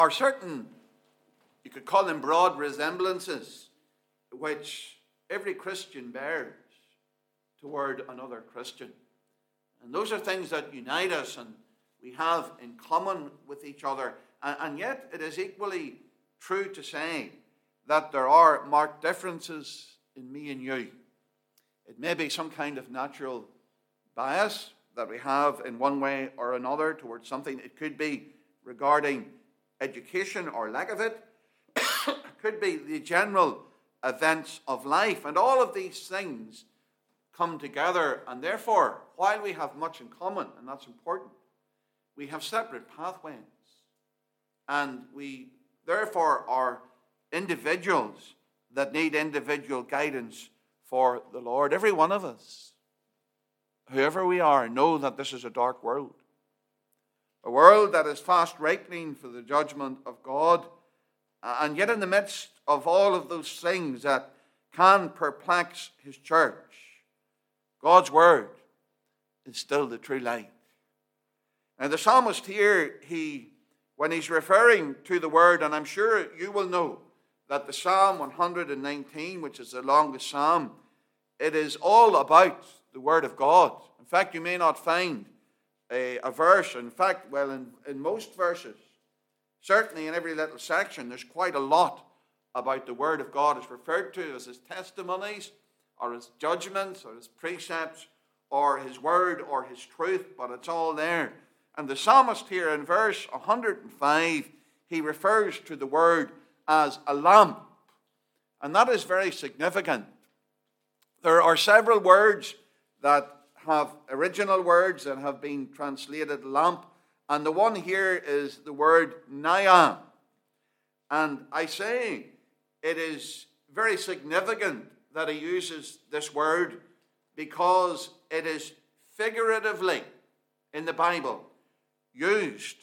are certain, you could call them broad resemblances, which every Christian bears toward another Christian. And those are things that unite us and we have in common with each other. And yet it is equally true to say that there are marked differences in me and you. It may be some kind of natural bias that we have in one way or another towards something. It could be regarding education or lack of it. It could be the general events of life. And all of these things come together. And therefore, while we have much in common, and that's important, we have separate pathways. And we therefore are individuals that need individual guidance for the Lord. Every one of us, whoever we are, know that this is a dark world. A world that is fast ripening for the judgment of God. And yet in the midst of all of those things that can perplex his church, God's word is still the true light. And the psalmist here, when he's referring to the word, and I'm sure you will know that the Psalm 119, which is the longest psalm, it is all about the word of God. In fact, you may not find a verse. In fact, in most verses, certainly in every little section, there's quite a lot about the word of God. It's referred to as his testimonies, or his judgments, or his precepts, or his word, or his truth, but it's all there. And the psalmist here in verse 105, he refers to the word as a lamp. And that is very significant. There are several words that have original words that have been translated lamp. And the one here is the word naya. And I say it is very significant that he uses this word because it is figuratively in the Bible used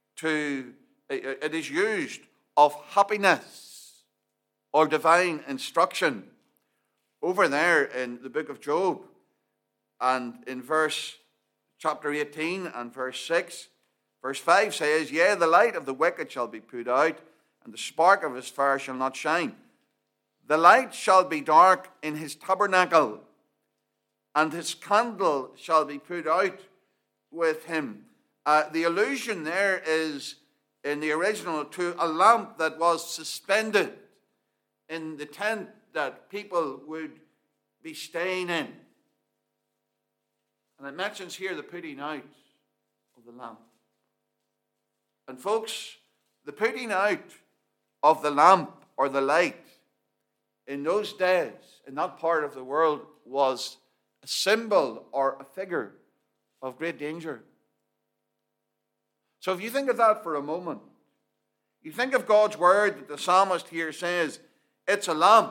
of happiness or divine instruction. Over there in the book of Job and in chapter 18 and verse 6, verse 5 says, "Yea, the light of the wicked shall be put out, and the spark of his fire shall not shine. The light shall be dark in his tabernacle, and his candle shall be put out with him." The allusion there is, in the original, to a lamp that was suspended in the tent that people would be staying in. And it mentions here the putting out of the lamp. And folks, the putting out of the lamp or the light in those days, in that part of the world, was a symbol or a figure of great danger. So if you think of that for a moment, you think of God's word that the psalmist here says, it's a lamp.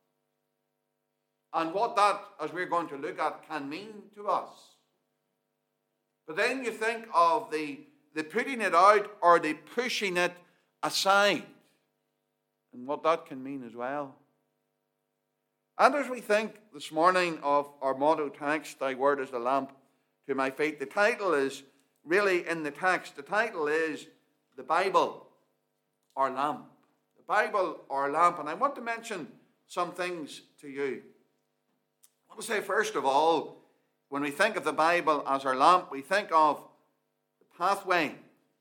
And what that, as we're going to look at, can mean to us. But then you think of the putting it out or the pushing it aside. And what that can mean as well. And as we think this morning of our motto text, "Thy word is a lamp to my feet," the title is really in the text. The title is "The Bible or Lamp." The Bible or lamp. And I want to mention some things to you. I want to say, first of all, when we think of the Bible as our lamp, we think of the pathway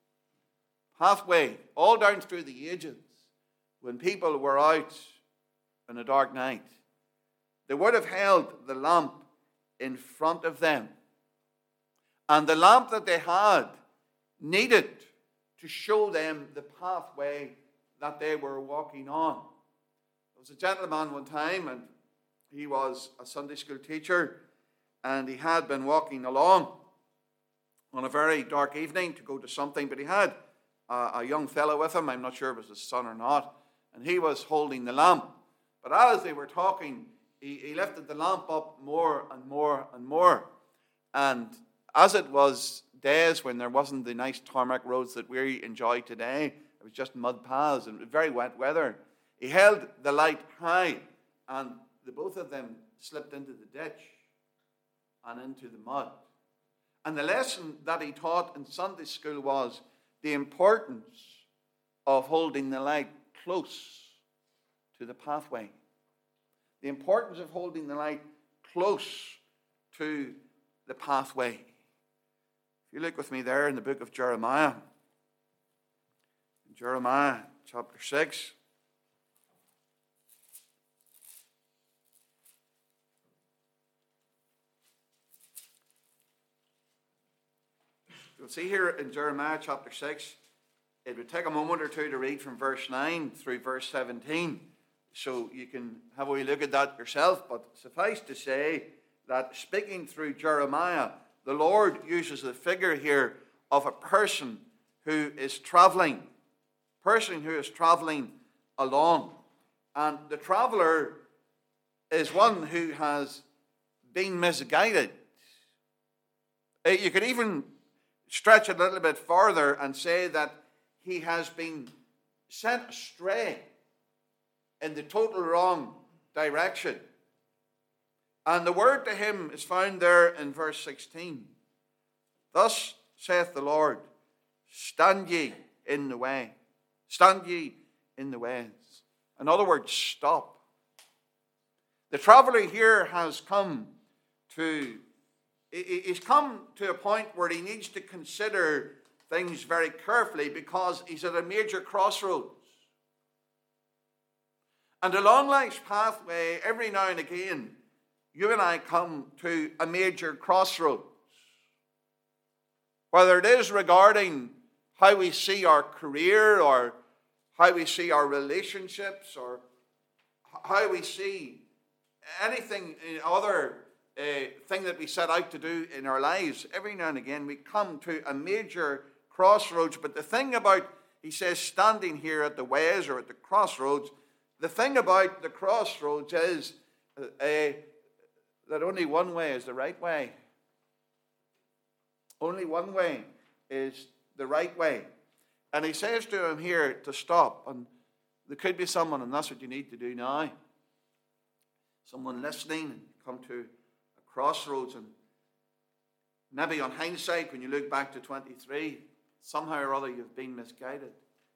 all down through the ages when people were out in a dark night. They would have held the lamp in front of them. And the lamp that they had needed to show them the pathway that they were walking on. There was a gentleman one time, and he was a Sunday school teacher, and he had been walking along on a very dark evening to go to something, but he had a young fellow with him. I'm not sure if it was his son or not, and he was holding the lamp. But as they were talking, he lifted the lamp up more and more and more. And as it was days when there wasn't the nice tarmac roads that we enjoy today, it was just mud paths and very wet weather, he held the light high, and the both of them slipped into the ditch and into the mud. And the lesson that he taught in Sunday school was the importance of holding the light close to the pathway. The importance of holding the light close to the pathway. If you look with me there in the book of Jeremiah, Jeremiah chapter 6. You'll see here in Jeremiah chapter 6, it would take a moment or two to read from verse 9 through verse 17. So you can have a wee look at that yourself. But suffice to say that speaking through Jeremiah, the Lord uses the figure here of a person who is traveling. Person who is traveling along. And the traveler is one who has been misguided. You could even stretch it a little bit further and say that he has been sent astray in the total wrong direction. And the word to him is found there in verse 16. Thus saith the Lord, stand ye in the way. Stand ye in the ways. In other words, stop. The traveler here has come to a point where he needs to consider things very carefully because he's at a major crossroads. And along life's pathway, every now and again, you and I come to a major crossroads. Whether it is regarding how we see our career or how we see our relationships or how we see anything other thing that we set out to do in our lives, every now and again we come to a major crossroads. But the thing about, he says, standing here at the ways or at the crossroads, the thing about the crossroads is that only one way is the right way. Only one way is the right way. And he says to him here to stop. And there could be someone, and that's what you need to do now. Someone listening, and come to a crossroads, and maybe on hindsight, when you look back to 23, somehow or other you've been misguided.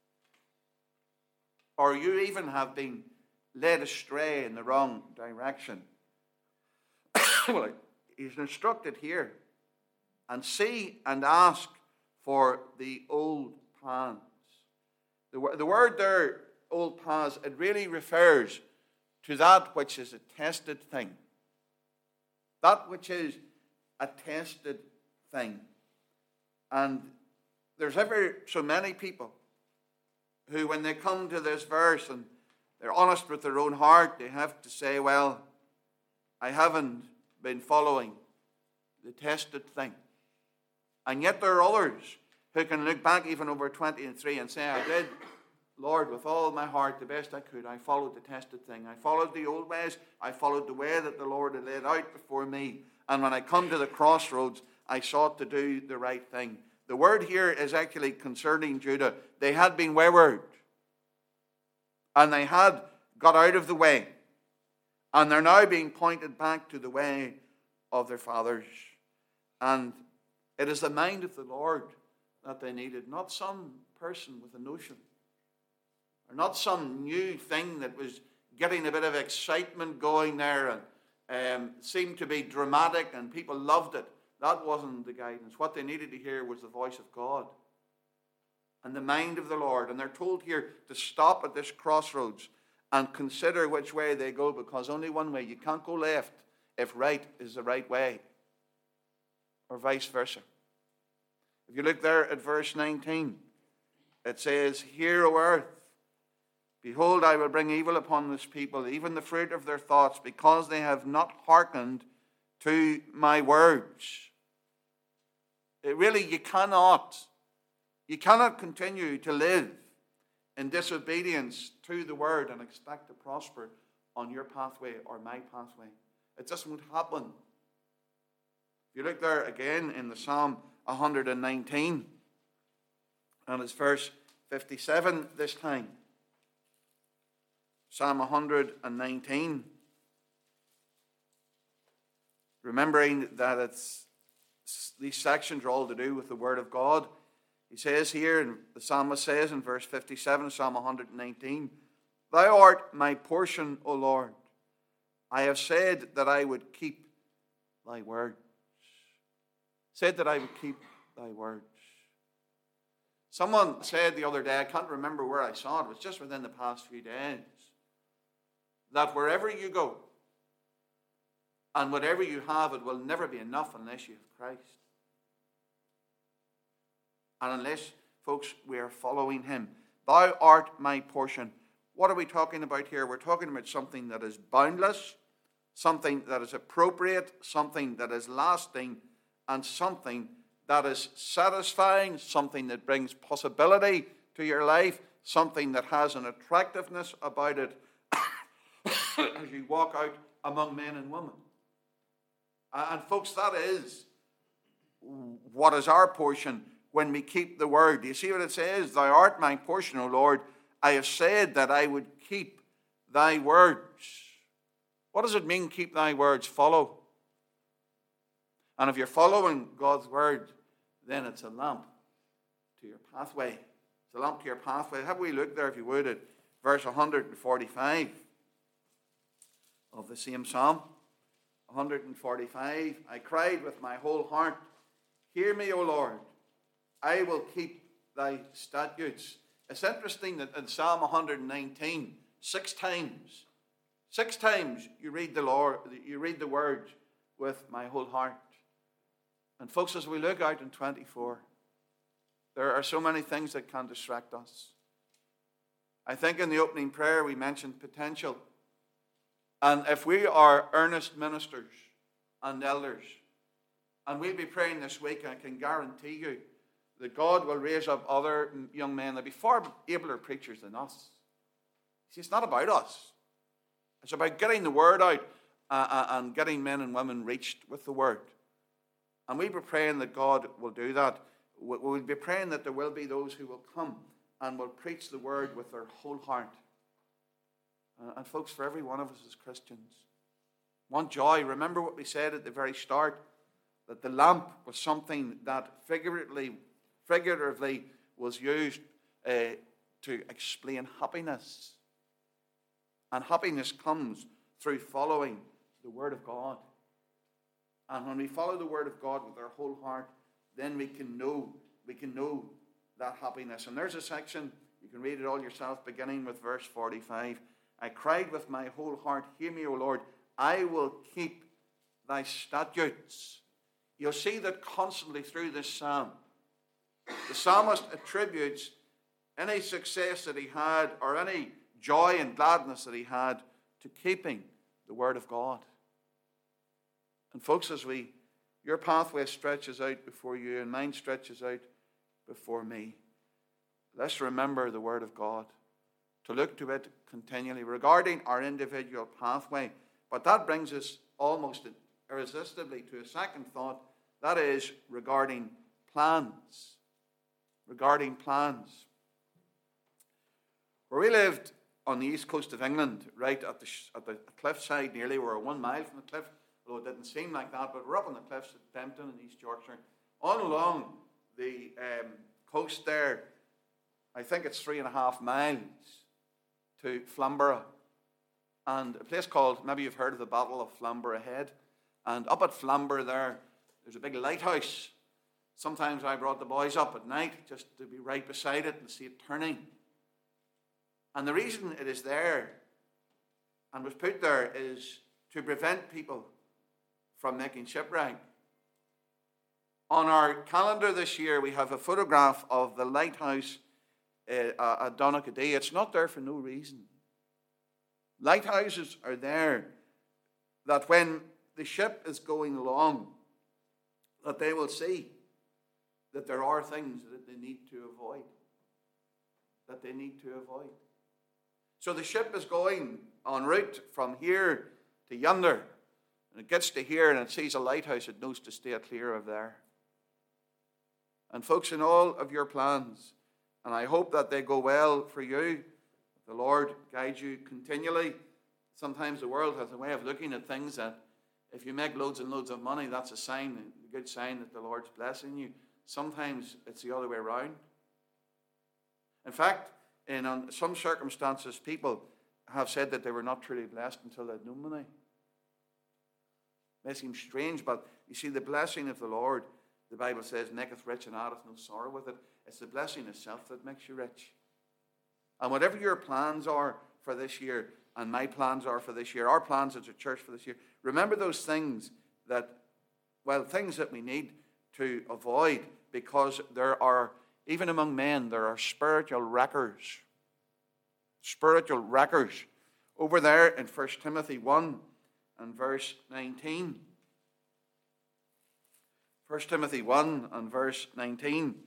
Or you even have been led astray in the wrong direction. Well, he's instructed here. And see and ask for the old paths. The word there, old paths, it really refers to that which is a tested thing. That which is a tested thing. And there's ever so many people who, when they come to this verse and they're honest with their own heart, they have to say, well, I haven't been following the tested thing. And yet there are others who can look back even over 23 and say, I did, Lord, with all my heart, the best I could. I followed the tested thing. I followed the old ways. I followed the way that the Lord had laid out before me. And when I come to the crossroads, I sought to do the right thing. The word here is actually concerning Judah. They had been wayward. And they had got out of the way. And they're now being pointed back to the way of their fathers. And it is the mind of the Lord that they needed, not some person with a notion, or not some new thing that was getting a bit of excitement going there and seemed to be dramatic and people loved it. That wasn't the guidance. What they needed to hear was the voice of God and the mind of the Lord. And they're told here to stop at this crossroads and consider which way they go, because only one way. You can't go left if right is the right way, or vice versa. If you look there at verse 19, it says, Hear, O earth, behold, I will bring evil upon this people, even the fruit of their thoughts, because they have not hearkened to my words. You cannot continue to live in disobedience to the word and expect to prosper on your pathway or my pathway. It just won't happen. If you look there again in the Psalm 119, and it's verse 57 this time. Psalm 119. Remembering that these sections are all to do with the Word of God. He says here, and the psalmist says in verse 57, Psalm 119, Thou art my portion, O Lord. I have said that I would keep thy words. Said that I would keep thy words. Someone said the other day, I can't remember where I saw it, it was just within the past few days, that wherever you go and whatever you have, it will never be enough unless you have Christ. And unless, folks, we are following him. Thou art my portion. What are we talking about here? We're talking about something that is boundless, something that is appropriate, something that is lasting, and something that is satisfying, something that brings possibility to your life, something that has an attractiveness about it as you walk out among men and women. And folks, that is what is our portion when we keep the word. Do you see what it says? Thou art my portion, O Lord. I have said that I would keep thy words. What does it mean, keep thy words? Follow. And if you're following God's word, then it's a lamp to your pathway. It's a lamp to your pathway. Have we looked there, if you would, at verse 145 of the same psalm? 145, I cried with my whole heart, Hear me, O Lord, I will keep thy statutes. It's interesting that in Psalm 119, six times you read the word with my whole heart. And folks, as we look out in 24, there are so many things that can distract us. I think in the opening prayer we mentioned potential. And if we are earnest ministers and elders, and we'll be praying this week, I can guarantee you that God will raise up other young men that will be far abler preachers than us. See, it's not about us. It's about getting the word out and getting men and women reached with the word. And we'll be praying that God will do that. We'll be praying that there will be those who will come and will preach the word with their whole heart. And folks, for every one of us as Christians, want joy. Remember what we said at the very start, that the lamp was something that figuratively was used to explain happiness. And happiness comes through following the word of God. And when we follow the word of God with our whole heart, then we can know that happiness. And there's a section, you can read it all yourself, beginning with verse 45. I cried with my whole heart, Hear me, O Lord, I will keep thy statutes. You'll see that constantly through this psalm. The psalmist attributes any success that he had or any joy and gladness that he had to keeping the word of God. And folks, as your pathway stretches out before you and mine stretches out before me, let's remember the word of God, to look to it continually regarding our individual pathway. But that brings us almost irresistibly to a second thought, that is regarding plans. Regarding plans. Where we lived on the east coast of England, right at the cliffside nearly, we were 1 mile from the cliff, although it didn't seem like that, but we're up on the cliffs at Bempton in East Yorkshire. On along the coast there, I think it's 3.5 miles to Flamborough. And a place called, maybe you've heard of the Battle of Flamborough Head. And up at Flamborough there's a big lighthouse. Sometimes I brought the boys up at night just to be right beside it and see it turning. And the reason it is there and was put there is to prevent people from making shipwreck. On our calendar this year, we have a photograph of the lighthouse at Donaghadee. It's not there for no reason. Lighthouses are there that when the ship is going along, that they will see that there are things that they need to avoid. So the ship is going en route from here to yonder, and it gets to here and it sees a lighthouse, it knows to stay clear of there. And folks, in all of your plans, and I hope that they go well for you, the Lord guides you continually. Sometimes the world has a way of looking at things that if you make loads and loads of money, that's a good sign that the Lord's blessing you. sometimes it's the other way around. In fact, in some circumstances, people have said that they were not truly blessed until they had known money. It may seem strange, but you see, the blessing of the Lord, the Bible says, maketh rich and addeth no sorrow with it. It's the blessing itself that makes you rich. And whatever your plans are for this year, and my plans are for this year, our plans as a church for this year, remember those things that, things that we need to avoid, because there are, even among men, there are spiritual wreckers. Spiritual wreckers. Over there in 1 Timothy 1 and verse 19. 1 Timothy 1 and verse 19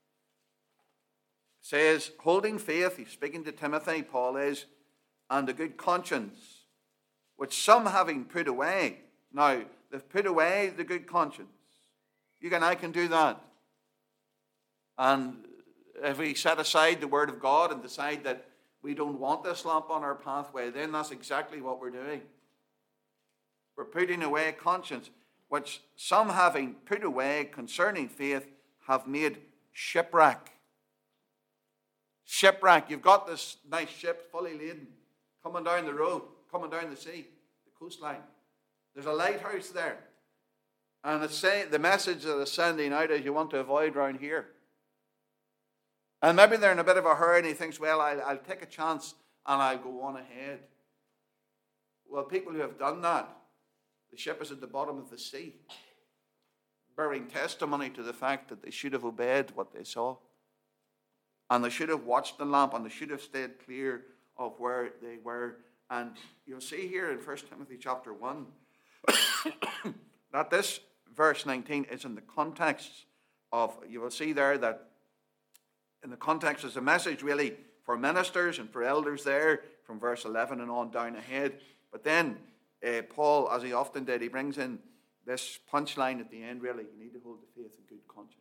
says, holding faith, he's speaking to Timothy, Paul is, and a good conscience, which some having put away. Now, they've put away the good conscience. You and I can do that. And if we set aside the Word of God and decide that we don't want this lamp on our pathway, then that's exactly what we're doing. We're putting away conscience, which some having put away concerning faith have made shipwreck. Shipwreck. You've got this nice ship fully laden, coming down the road, coming down the sea, the coastline. There's a lighthouse there. And it's saying, the message that is sending out is you want to avoid around here. And maybe they're in a bit of a hurry and he thinks, well, I'll take a chance and I'll go on ahead. Well, people who have done that, the ship is at the bottom of the sea, bearing testimony to the fact that they should have obeyed what they saw. And they should have watched the lamp, and they should have stayed clear of where they were. And you'll see here in 1 Timothy chapter 1 that this verse 19 is in the context of, you will see there that in the context is a message really for ministers and for elders there from verse 11 and on down ahead. But then Paul, as he often did, he brings in this punchline at the end, really. You need to hold the faith in good conscience.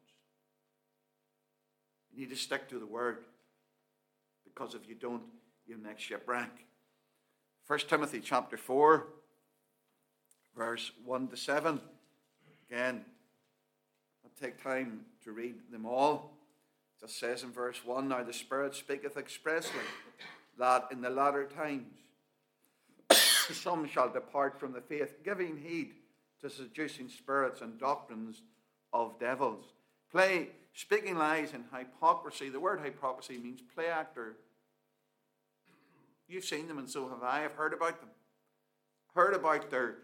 You need to stick to the word, because if you don't, you'll make shipwreck. 1 Timothy chapter 4, verse 1 to 7. Again, I'll take time to read them all. It just says in verse 1, now the Spirit speaketh expressly that in the latter times some shall depart from the faith, giving heed to seducing spirits and doctrines of devils. Speaking lies and hypocrisy. The word hypocrisy means play actor. You've seen them, and so have I. I've heard about them. Heard about their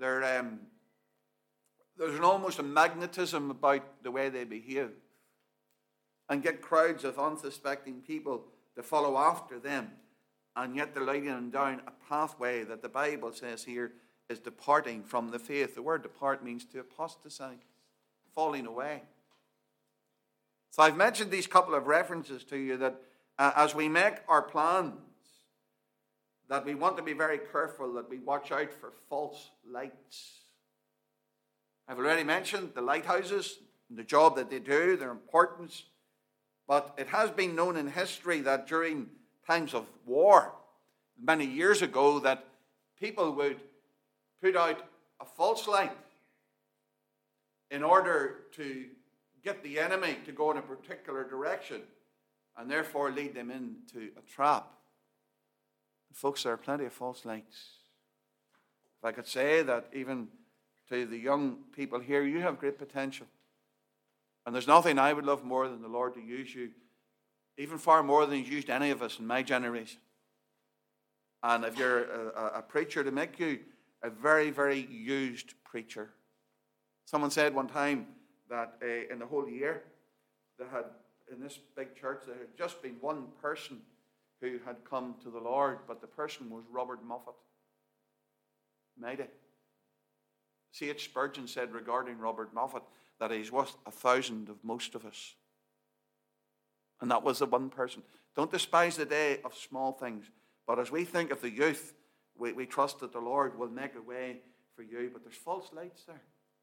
there's almost a magnetism about the way they behave, and get crowds of unsuspecting people to follow after them, and yet they're leading them down a pathway that the Bible says here is departing from the faith. The word depart means to apostatize, falling away. So I've mentioned these couple of references to you that as we make our plans, that we want to be very careful that we watch out for false lights. I've already mentioned the lighthouses, the job that they do, their importance. But it has been known in history that during times of war, many years ago, that people would put out a false light in order to get the enemy to go in a particular direction and therefore lead them into a trap. And folks, there are plenty of false lights. If I could say that even to the young people here, you have great potential. And there's nothing I would love more than the Lord to use you, even far more than He's used any of us in my generation. And if you're a preacher, to make you a very, very used preacher. Someone said one time that in the whole year, in this big church, there had just been one person who had come to the Lord, but the person was Robert Moffat. Mighty. C.H. Spurgeon said regarding Robert Moffat that he's worth 1,000 of most of us. And that was the one person. Don't despise the day of small things. But as we think of the youth, we trust that the Lord will make a way for you. But there's false lights there.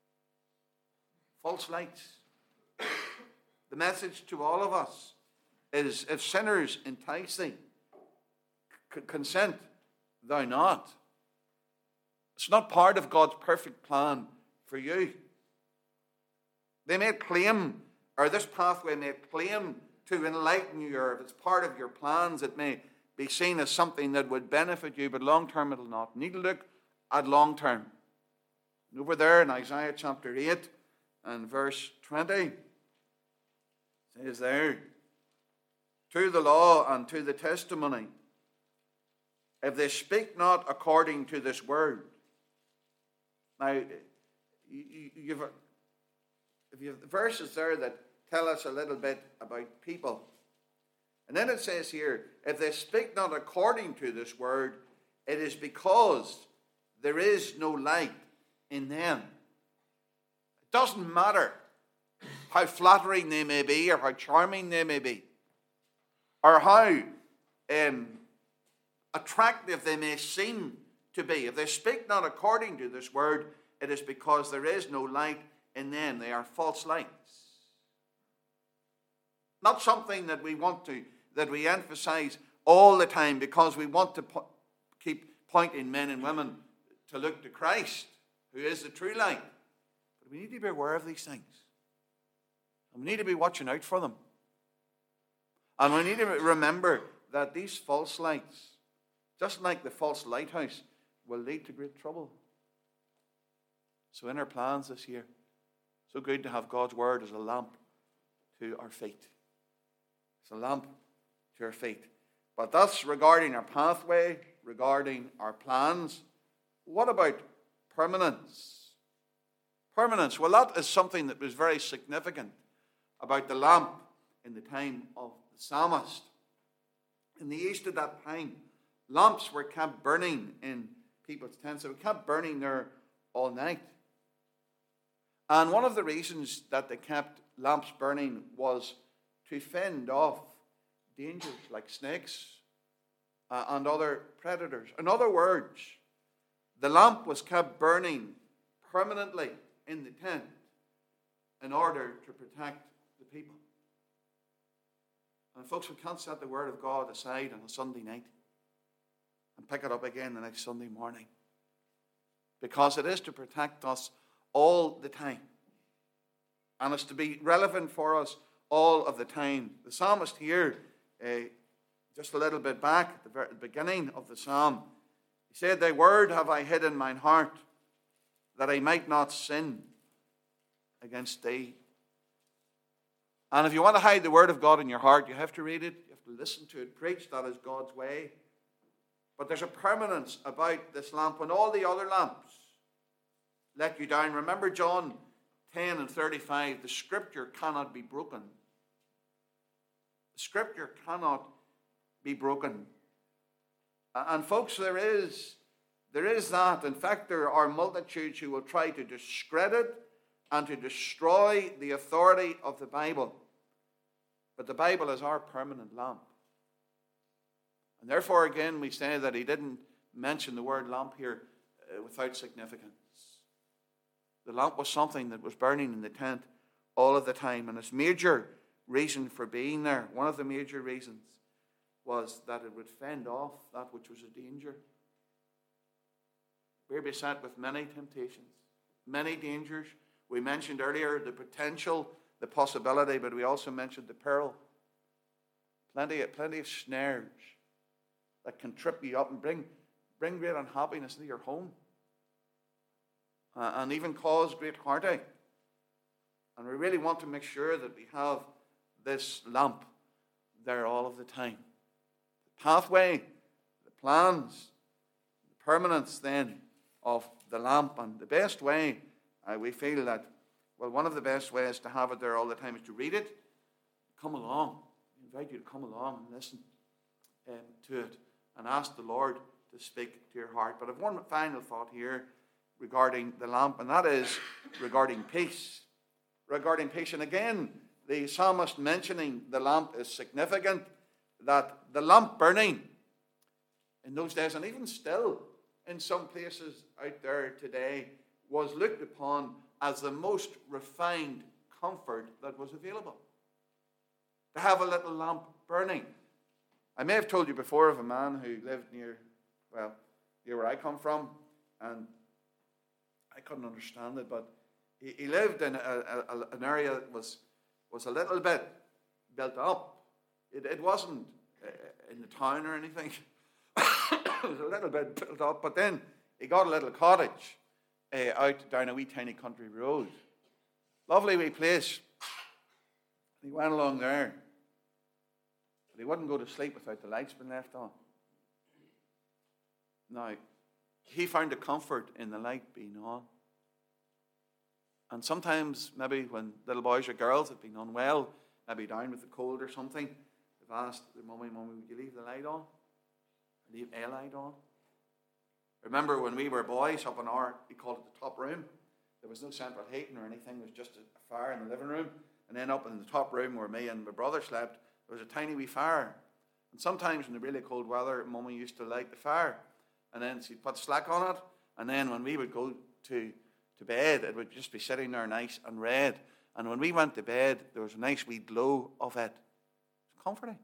False lights. The message to all of us is, if sinners entice thee, consent thou not. It's not part of God's perfect plan for you. They may claim or this pathway may claim to enlighten you, or if it's part of your plans, it may be seen as something that would benefit you, but long term it'll not. You need to look at long term. Over there in Isaiah chapter 8 and verse 20, it says there, to the law and to the testimony, if they speak not according to this word. Now, you have verses there that tell us a little bit about people. And then it says here, if they speak not according to this word, it is because there is no light in them. It doesn't matter how flattering they may be, or how charming they may be, or how attractive they may seem to be. If they speak not according to this word, it is because there is no light in them. They are false lights. Not something that we emphasize all the time, because we want to keep pointing men and women to look to Christ, who is the true light. But we need to be aware of these things. And we need to be watching out for them. And we need to remember that these false lights, just like the false lighthouse, will lead to great trouble. So in our plans this year, so good to have God's word as a lamp to our feet. It's a lamp to our feet. But that's regarding our pathway, regarding our plans. What about permanence? Permanence, well, that is something that was very significant about the lamp in the time of the psalmist. In the East at that time, lamps were kept burning in people's tents. They were kept burning there all night. And one of the reasons that they kept lamps burning was to fend off dangers like snakes and other predators. In other words, the lamp was kept burning permanently in the tent in order to protect the people. And folks, we can't set the word of God aside on a Sunday night and pick it up again the next Sunday morning, because it is to protect us all the time, and it's to be relevant for us all of the time. The psalmist here, just a little bit back at the very beginning of the psalm, he said, thy word have I hid in mine heart, that I might not sin against thee. And if you want to hide the word of God in your heart, you have to read it, you have to listen to it, preach. That is God's way. But there's a permanence about this lamp. When all the other lamps let you down, remember John 10 and 35, the scripture cannot be broken. The scripture cannot be broken. And folks, there is that. In fact, there are multitudes who will try to discredit and to destroy the authority of the Bible. But the Bible is our permanent lamp. And therefore, again, we say that he didn't mention the word lamp here without significance. The lamp was something that was burning in the tent all of the time. And its major reason for being there, one of the major reasons, was that it would fend off that which was a danger. We're beset with many temptations, many dangers. We mentioned earlier the potential, the possibility, but we also mentioned the peril. Plenty of snares that can trip you up and bring great unhappiness into your home. And even cause great heartache. And we really want to make sure that we have this lamp there all of the time. The pathway, the plans, the permanence then of the lamp. And the best way, we feel that, well, one of the best ways to have it there all the time is to read it. Come along. I invite you to come along and listen to it and ask the Lord to speak to your heart. But I have one final thought here regarding the lamp, and that is regarding peace. Regarding peace. And again, the psalmist mentioning the lamp is significant, that the lamp burning in those days, and even still in some places out there today, was looked upon as the most refined comfort that was available. To have a little lamp burning. I may have told you before of a man who lived near where I come from, and I couldn't understand it, but he lived in an area that was was a little bit built up. It wasn't in the town or anything. It was a little bit built up, but then he got a little cottage out down a wee tiny country road. Lovely wee place. He went along there, but he wouldn't go to sleep without the lights being left on. Now, he found a comfort in the light being on. And sometimes, maybe when little boys or girls have been unwell, maybe down with the cold or something, they've asked their mummy, would you leave the light on? Leave a light on? Remember when we were boys up in we called it the top room. There was no central heating or anything. There was just a fire in the living room. And then up in the top room where me and my brother slept, there was a tiny wee fire. And sometimes in the really cold weather, Mummy used to light the fire. And then she'd put slack on it. And then when we would go to bed, it would just be sitting there nice and red. And when we went to bed, there was a nice wee glow of it. It's comforting.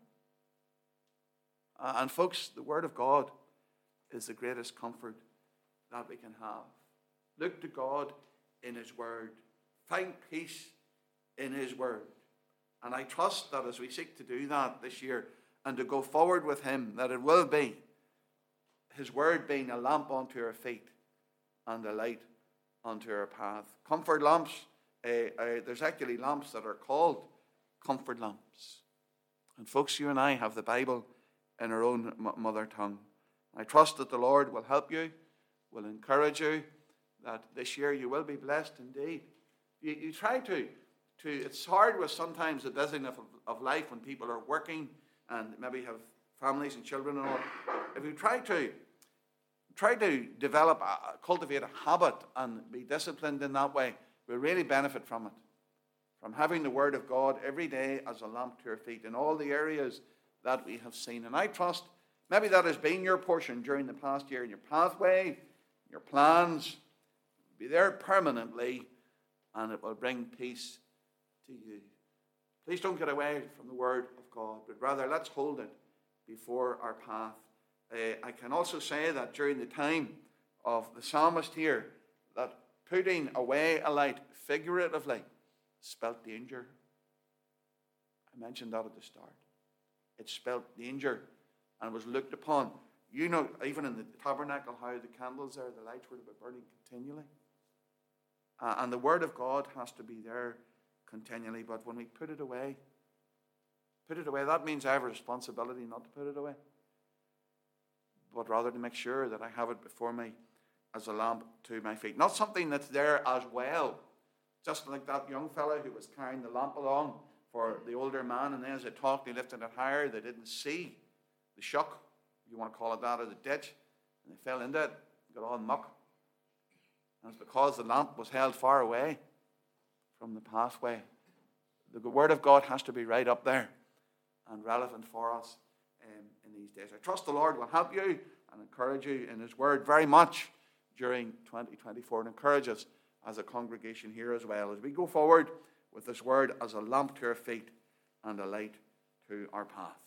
And folks, the Word of God is the greatest comfort that we can have. Look to God in His Word. Find peace in His Word. And I trust that as we seek to do that this year and to go forward with Him, that it will be His Word being a lamp unto our feet and a light unto our path. Comfort lamps, there's actually lamps that are called comfort lamps. And folks, you and I have the Bible in our own mother tongue. I trust that the Lord will help you, will encourage you, that this year you will be blessed indeed. You try to it's hard with sometimes the busyness of life when people are working and maybe have families and children and all. If you try to develop, cultivate a habit and be disciplined in that way, we'll really benefit from it. From having the Word of God every day as a lamp to our feet in all the areas that we have seen. And I trust maybe that has been your portion during the past year in your pathway, your plans. Be there permanently, and it will bring peace to you. Please don't get away from the Word of God, but rather let's hold it before our path. I can also say that during the time of the psalmist here, that putting away a light figuratively spelt danger. I mentioned that at the start. It spelt danger and was looked upon. You know, even in the tabernacle, how the candles there, the lights were to be burning continually. And the Word of God has to be there continually. But when we put it away, that means I have a responsibility not to put it away, but rather to make sure that I have it before me as a lamp to my feet. Not something that's there as well. Just like that young fella who was carrying the lamp along for the older man, and then as they talked, they lifted it higher. They didn't see the shock, if you want to call it that, or the ditch, and they fell into it, got all muck. And it's because the lamp was held far away from the pathway. The Word of God has to be right up there and relevant for us in these days. I trust the Lord will help you and encourage you in His Word very much during 2024, and encourage us as a congregation here as well, as we go forward with this Word as a lamp to our feet and a light to our path.